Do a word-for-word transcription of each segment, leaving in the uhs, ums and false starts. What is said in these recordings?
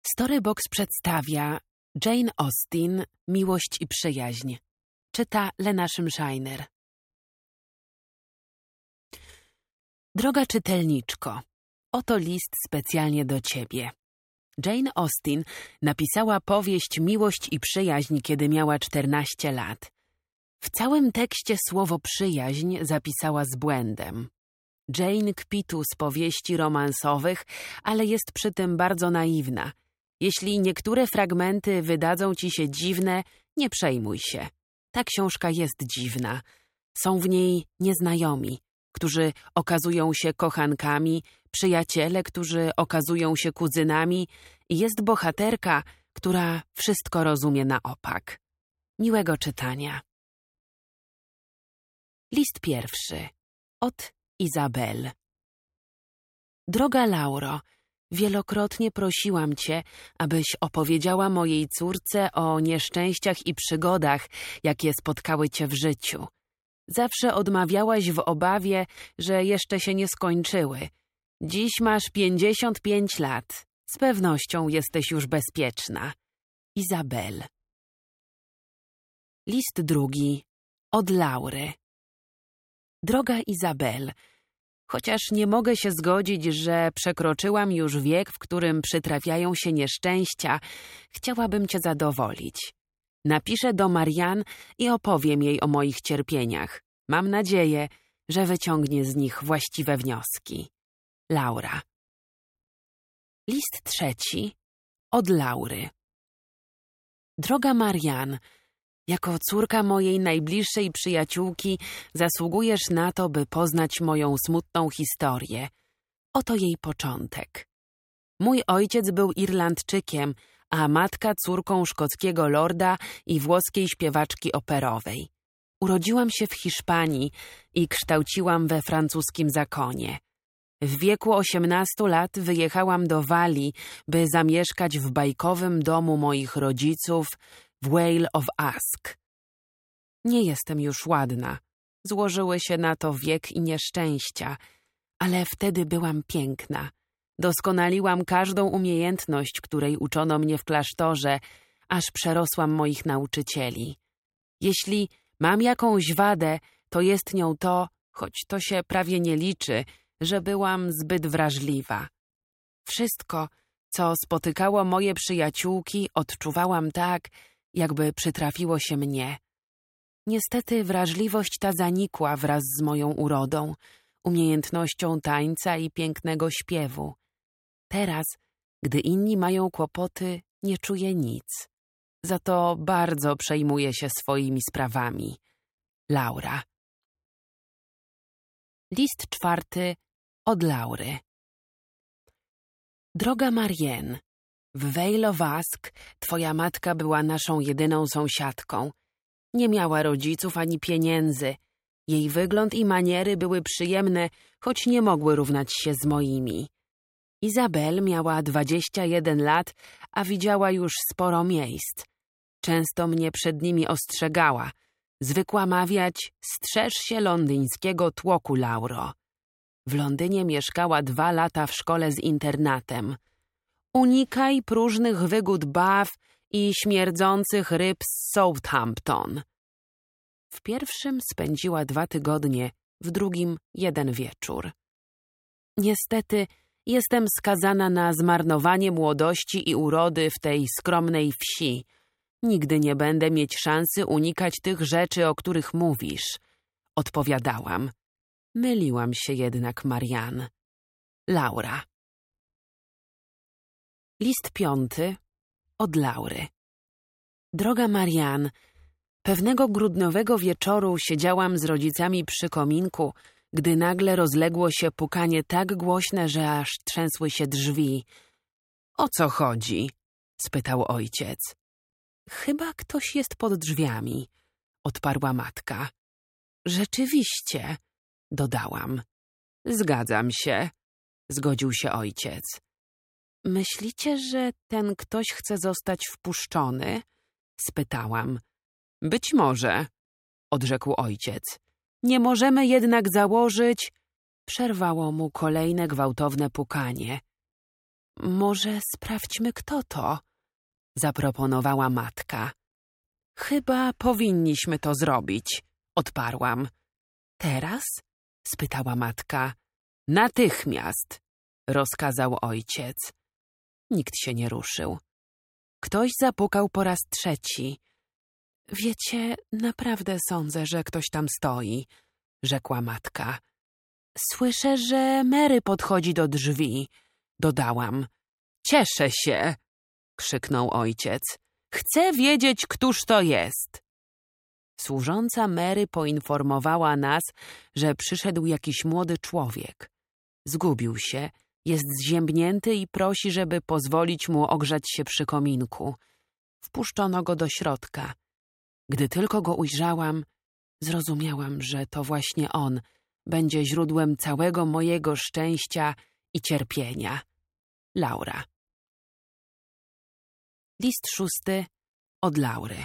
Storybox przedstawia Jane Austen, Miłość i przyjaźń. Czyta Lena Szymszajner. Droga czytelniczko, oto list specjalnie do ciebie. Jane Austen napisała powieść Miłość i przyjaźń, kiedy miała czternaście lat. W całym tekście słowo przyjaźń zapisała z błędem. Jane kpi tu z powieści romansowych, ale jest przy tym bardzo naiwna. Jeśli niektóre fragmenty wydadzą ci się dziwne, nie przejmuj się. Ta książka jest dziwna. Są w niej nieznajomi, którzy okazują się kochankami, przyjaciele, którzy okazują się kuzynami i jest bohaterka, która wszystko rozumie na opak. Miłego czytania. List pierwszy. Od Izabel. Droga Lauro, wielokrotnie prosiłam cię, abyś opowiedziała mojej córce o nieszczęściach i przygodach, jakie spotkały cię w życiu. Zawsze odmawiałaś w obawie, że jeszcze się nie skończyły. Dziś masz pięćdziesiąt pięć lat. Z pewnością jesteś już bezpieczna. Izabel. List drugi. Od Laury. Droga Izabel, chociaż nie mogę się zgodzić, że przekroczyłam już wiek, w którym przytrafiają się nieszczęścia, chciałabym cię zadowolić. Napiszę do Marianne i opowiem jej o moich cierpieniach. Mam nadzieję, że wyciągnie z nich właściwe wnioski. Laura. List trzeci. Od Laury. Droga Marianne, jako córka mojej najbliższej przyjaciółki zasługujesz na to, by poznać moją smutną historię. Oto jej początek. Mój ojciec był Irlandczykiem, a matka córką szkockiego lorda i włoskiej śpiewaczki operowej. Urodziłam się w Hiszpanii i kształciłam we francuskim zakonie. W wieku osiemnastu lat wyjechałam do Walii, by zamieszkać w bajkowym domu moich rodziców w Vale of Usk. Nie jestem już ładna. Złożyły się na to wiek i nieszczęścia, ale wtedy byłam piękna. Doskonaliłam każdą umiejętność, której uczono mnie w klasztorze, aż przerosłam moich nauczycieli. Jeśli mam jakąś wadę, to jest nią to, choć to się prawie nie liczy, że byłam zbyt wrażliwa. Wszystko, co spotykało moje przyjaciółki, odczuwałam tak, jakby przytrafiło się mnie. Niestety wrażliwość ta zanikła wraz z moją urodą, umiejętnością tańca i pięknego śpiewu. Teraz, gdy inni mają kłopoty, nie czuję nic. Za to bardzo przejmuję się swoimi sprawami. Laura. List czwarty. Od Laury. Droga Marianne, w Vale of Usk twoja matka była naszą jedyną sąsiadką. Nie miała rodziców ani pieniędzy. Jej wygląd i maniery były przyjemne, choć nie mogły równać się z moimi. Izabel miała dwadzieścia jeden lat, a widziała już sporo miejsc. Często mnie przed nimi ostrzegała. Zwykła mawiać: strzeż się londyńskiego tłoku, Lauro. W Londynie mieszkała dwa lata w szkole z internatem. Unikaj próżnych wygód Bath i śmierdzących ryb z Southampton. W pierwszym spędziła dwa tygodnie, w drugim jeden wieczór. Niestety jestem skazana na zmarnowanie młodości i urody w tej skromnej wsi. Nigdy nie będę mieć szansy unikać tych rzeczy, o których mówisz. Odpowiadałam. Myliłam się jednak, Marianne. Laura. List piąty. Od Laury. Droga Marianne, pewnego grudniowego wieczoru siedziałam z rodzicami przy kominku, gdy nagle rozległo się pukanie tak głośne, że aż trzęsły się drzwi. O co chodzi? Spytał ojciec. Chyba ktoś jest pod drzwiami, odparła matka. Rzeczywiście, dodałam. Zgadzam się, zgodził się ojciec. Myślicie, że ten ktoś chce zostać wpuszczony? Spytałam. Być może, odrzekł ojciec. Nie możemy jednak założyć... Przerwało mu kolejne gwałtowne pukanie. Może sprawdźmy, kto to? Zaproponowała matka. Chyba powinniśmy to zrobić, odparłam. Teraz? Spytała matka. Natychmiast, rozkazał ojciec. Nikt się nie ruszył. Ktoś zapukał po raz trzeci. Wiecie, naprawdę sądzę, że ktoś tam stoi, rzekła matka. Słyszę, że Mary podchodzi do drzwi, dodałam. Cieszę się, krzyknął ojciec. Chcę wiedzieć, któż to jest. Służąca Mary poinformowała nas, że przyszedł jakiś młody człowiek. Zgubił się, jest zziębnięty i prosi, żeby pozwolić mu ogrzać się przy kominku. Wpuszczono go do środka. Gdy tylko go ujrzałam, zrozumiałam, że to właśnie on będzie źródłem całego mojego szczęścia i cierpienia. Laura. List szósty od Laury.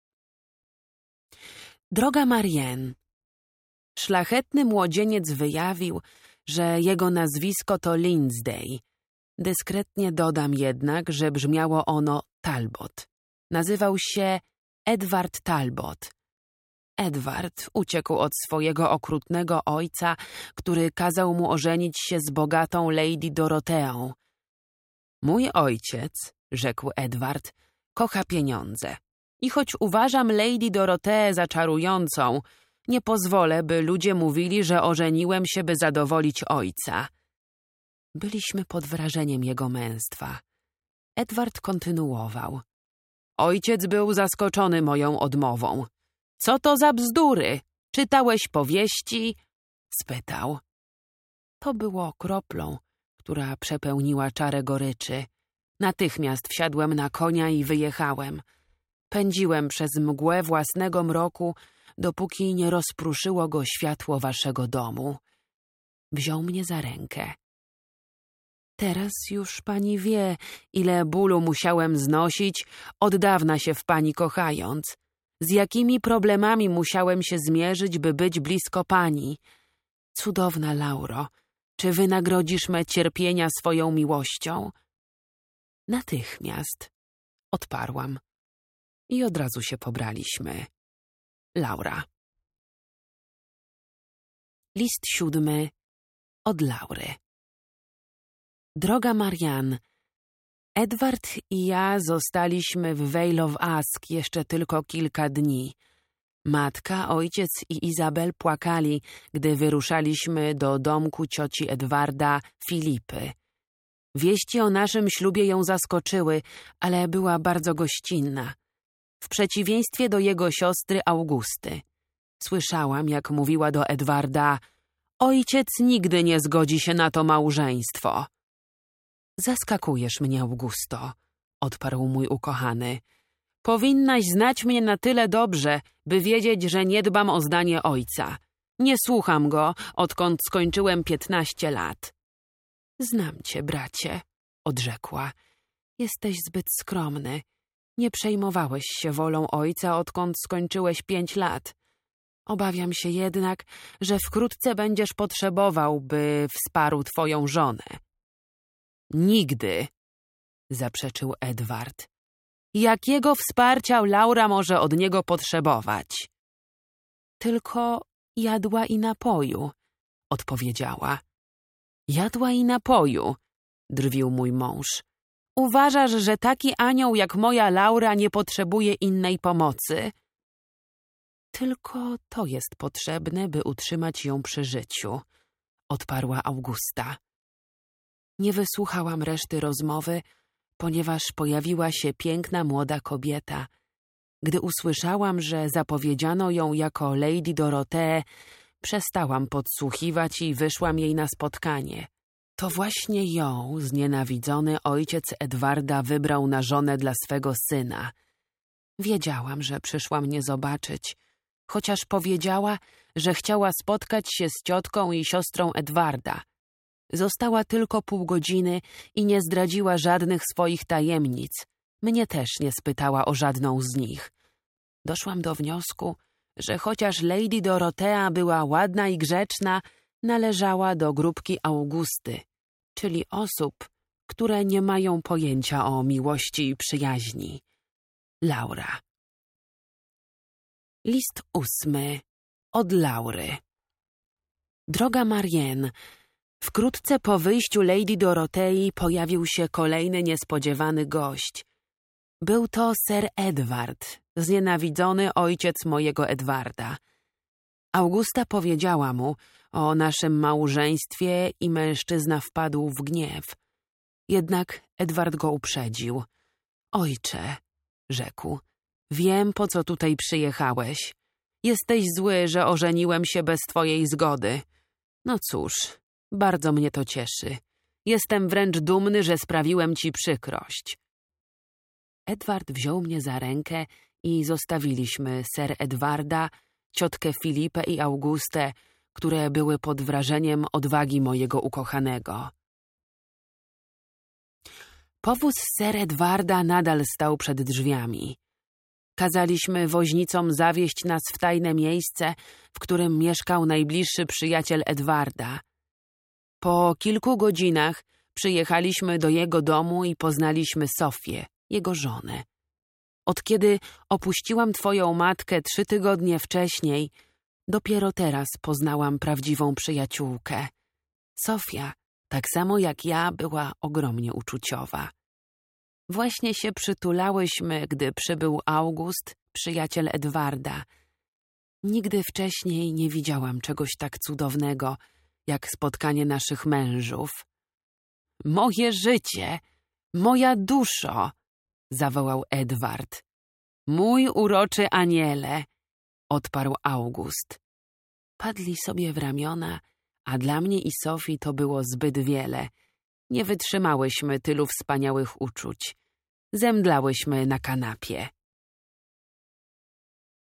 Droga Marianne, szlachetny młodzieniec wyjawił, że jego nazwisko to Lindsay. Dyskretnie dodam jednak, że brzmiało ono Talbot. Nazywał się Edward Talbot. Edward uciekł od swojego okrutnego ojca, który kazał mu ożenić się z bogatą Lady Doroteą. Mój ojciec, rzekł Edward, kocha pieniądze. I choć uważam Lady Doroteę za czarującą, nie pozwolę, by ludzie mówili, że ożeniłem się, by zadowolić ojca. Byliśmy pod wrażeniem jego męstwa. Edward kontynuował. Ojciec był zaskoczony moją odmową. Co to za bzdury? Czytałeś powieści? Spytał. To było kroplą, która przepełniła czarę goryczy. Natychmiast wsiadłem na konia i wyjechałem. Pędziłem przez mgłę własnego mroku, dopóki nie rozpruszyło go światło waszego domu. Wziął mnie za rękę. Teraz już pani wie, ile bólu musiałem znosić, od dawna się w pani kochając. Z jakimi problemami musiałem się zmierzyć, by być blisko pani. Cudowna Lauro, czy wynagrodzisz me cierpienia swoją miłością? Natychmiast, odparłam. I od razu się pobraliśmy. Laura. List siódmy od Laury. Droga Marianne, Edward i ja zostaliśmy w Vale of Usk jeszcze tylko kilka dni. Matka, ojciec i Izabel płakali, gdy wyruszaliśmy do domku cioci Edwarda, Filipy. Wieści o naszym ślubie ją zaskoczyły, ale była bardzo gościnna. W przeciwieństwie do jego siostry Augusty. Słyszałam, jak mówiła do Edwarda: ojciec nigdy nie zgodzi się na to małżeństwo. Zaskakujesz mnie, Augusto, odparł mój ukochany. Powinnaś znać mnie na tyle dobrze, by wiedzieć, że nie dbam o zdanie ojca. Nie słucham go, odkąd skończyłem piętnaście lat. Znam cię, bracie, odrzekła. Jesteś zbyt skromny. Nie przejmowałeś się wolą ojca, odkąd skończyłeś pięć lat. Obawiam się jednak, że wkrótce będziesz potrzebował, by wsparł twoją żonę. Nigdy, zaprzeczył Edward. Jakiego wsparcia Laura może od niego potrzebować? Tylko jadła i napoju, odpowiedziała. Jadła i napoju, drwił mój mąż. Uważasz, że taki anioł jak moja Laura nie potrzebuje innej pomocy? Tylko to jest potrzebne, by utrzymać ją przy życiu, odparła Augusta. Nie wysłuchałam reszty rozmowy, ponieważ pojawiła się piękna młoda kobieta. Gdy usłyszałam, że zapowiedziano ją jako Lady Dorothée, przestałam podsłuchiwać i wyszłam jej na spotkanie. To właśnie ją znienawidzony ojciec Edwarda wybrał na żonę dla swego syna. Wiedziałam, że przyszła mnie zobaczyć, chociaż powiedziała, że chciała spotkać się z ciotką i siostrą Edwarda. Została tylko pół godziny i nie zdradziła żadnych swoich tajemnic. Mnie też nie spytała o żadną z nich. Doszłam do wniosku, że chociaż Lady Dorothea była ładna i grzeczna, należała do grupki Augusty, czyli osób, które nie mają pojęcia o miłości i przyjaźni. Laura. List ósmy. Od Laury. Droga Marianne, wkrótce po wyjściu Lady Dorotei pojawił się kolejny niespodziewany gość. Był to Sir Edward, znienawidzony ojciec mojego Edwarda. Augusta powiedziała mu o naszym małżeństwie i mężczyzna wpadł w gniew. Jednak Edward go uprzedził. Ojcze, rzekł, wiem, po co tutaj przyjechałeś. Jesteś zły, że ożeniłem się bez twojej zgody. No cóż, bardzo mnie to cieszy. Jestem wręcz dumny, że sprawiłem ci przykrość. Edward wziął mnie za rękę i zostawiliśmy Sir Edwarda, ciotkę Filipę i Augustę, które były pod wrażeniem odwagi mojego ukochanego. Powóz Sir Edwarda nadal stał przed drzwiami. Kazaliśmy woźnicom zawieźć nas w tajne miejsce, w którym mieszkał najbliższy przyjaciel Edwarda. Po kilku godzinach przyjechaliśmy do jego domu i poznaliśmy Sofię, jego żonę. Od kiedy opuściłam twoją matkę trzy tygodnie wcześniej, dopiero teraz poznałam prawdziwą przyjaciółkę. Sofia, tak samo jak ja, była ogromnie uczuciowa. Właśnie się przytulałyśmy, gdy przybył August, przyjaciel Edwarda. Nigdy wcześniej nie widziałam czegoś tak cudownego, jak spotkanie naszych mężów. Moje życie, moja duszo, zawołał Edward. Mój uroczy aniele, odparł August. Padli sobie w ramiona, a dla mnie i Sofii to było zbyt wiele. Nie wytrzymałyśmy tylu wspaniałych uczuć. Zemdlałyśmy na kanapie.